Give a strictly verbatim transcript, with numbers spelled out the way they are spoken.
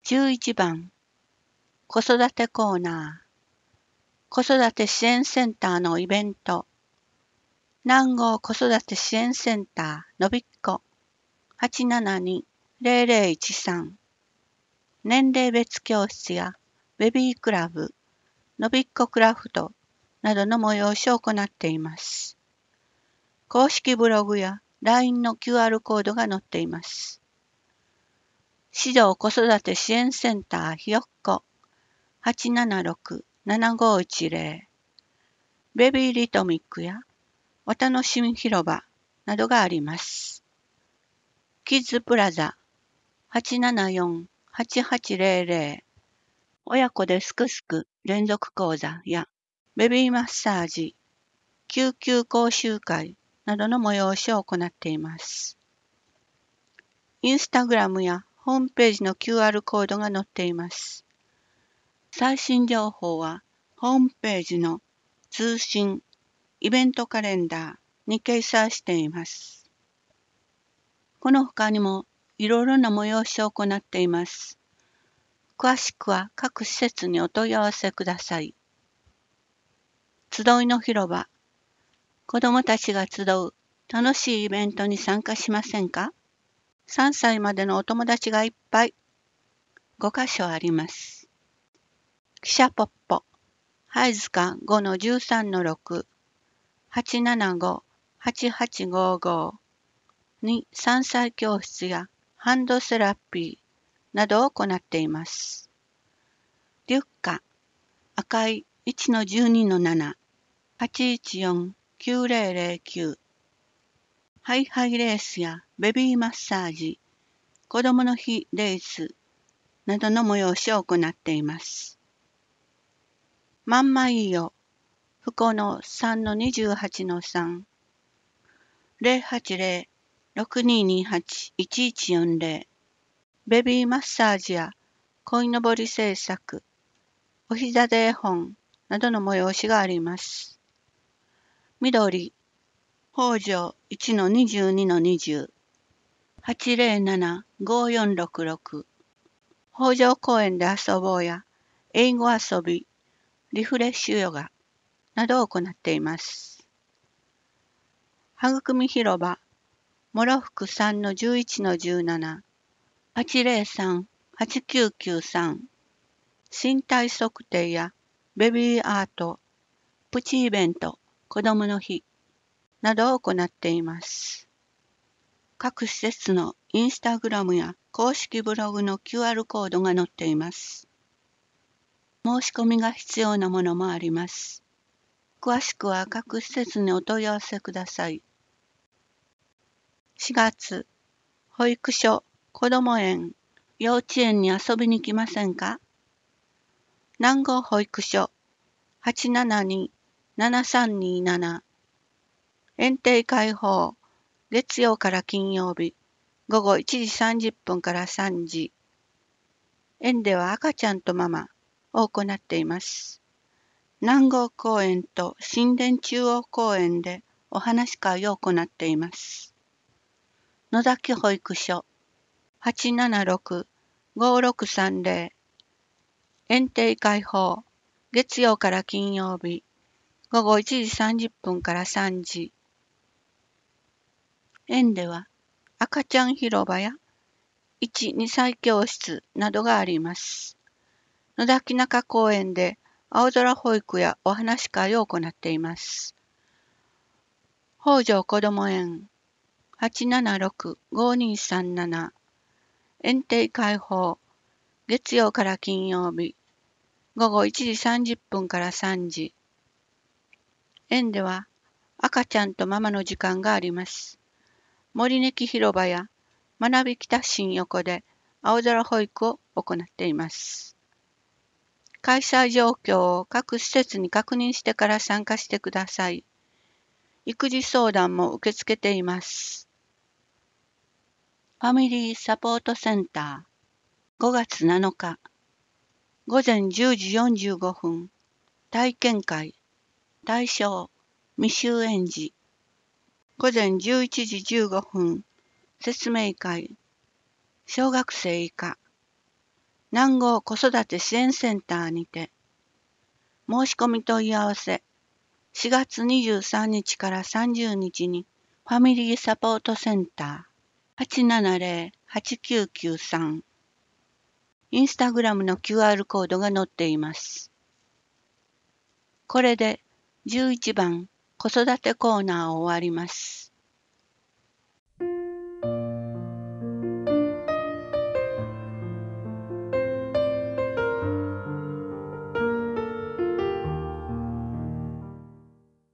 じゅういちばん子育てコーナー子育て支援センターのイベント南郷子育て支援センターのびっこ はちななに ゼロゼロいちさん 年齢別教室やベビークラブ、のびっこクラフトなどの催しを行っています。公式ブログや ライン の キューアール コードが載っています。市道子育て支援センターひよっこ はちななろく ななごいちゼロ ベビーリトミックやお楽しみ広場などがあります。キッズプラザ はちななよん はちはちゼロゼロ 親子ですくすく連続講座やベビーマッサージ、救急講習会などの催しを行っています。インスタグラムやホームページの キューアール コードが載っています。最新情報はホームページの通信、イベントカレンダーに掲載しています。この他にもいろいろな催しを行っています。詳しくは各施設にお問い合わせください。集いの広場、子どもたちが集う楽しいイベントに参加しませんか？さんさいまでのお友達がいっぱい。ごかしょあります。記者ポッポ、はいずか ごのじゅうさんのろく、はちななご はちはちごごにさんさい教室やハンドセラピーなどを行っています。リュッカ、赤い いちのじゅうにのなな、はちいちよん きゅうゼロゼロきゅう、ハイハイレースやベビーマッサージ、子どもの日レースなどの催しを行っています。まんまいいよ、ふこの さんのにじゅうはちのさん、ゼロはちゼロ ろくにーにーはち いちいちよんゼロ、ベビーマッサージや鯉のぼり制作、お膝で絵本などの催しがあります。緑、北条 いちのにじゅうにのにじゅう、はちゼロなな ごよんろくろく、北条公園で遊ぼうや英語遊び、リフレッシュヨガなどを行っています。はぐくみ広場、もろふく さんのじゅういちのじゅうなな、はちゼロさん はちきゅうきゅうさん、身体測定やベビーアート、プチイベント、子どもの日などを行っています。各施設のインスタグラムや公式ブログの キューアール コードが載っています。申し込みが必要なものもあります。詳しくは各施設にお問い合わせください。しがつ、保育所、こども園、幼稚園に遊びに来ませんか？南郷保育所 はちななに ななさんにーなな、園庭開放、月曜から金曜日、ごごいちじさんじゅっぷんからさんじ。園では赤ちゃんとママを行っています。南郷公園と新田中央公園でお話し会を行っています。野崎保育所 はちななろく ごろくさんゼロ、園庭開放、月曜から金曜日、ごごいちじさんじゅっぷんからさんじ。園では赤ちゃん広場やいち、にさい教室などがあります。野崎中公園で青空保育やお話し会を行っています。北条こども園 はちななろく ごにーさんなな、園庭開放、月曜から金曜日、ごごいちじさんじゅっぷんからさんじ。園では赤ちゃんとママの時間があります。森根木広場や学び北新横で青空保育を行っています。開催状況を各施設に確認してから参加してください。育児相談も受け付けています。ファミリーサポートセンターごがつなのかごぜんじゅうじよんじゅうごふん体験会対象未就園児ごぜんじゅういちじじゅうごふん説明会小学生以下南郷子育て支援センターにて、申し込み問い合わせ、しがつにじゅうさんにちからさんじゅうにちにファミリーサポートセンター はちななぜろ はちきゅうきゅうさん。インスタグラムの キューアール コードが載っています。これでじゅういちばん子育てコーナーを終わります。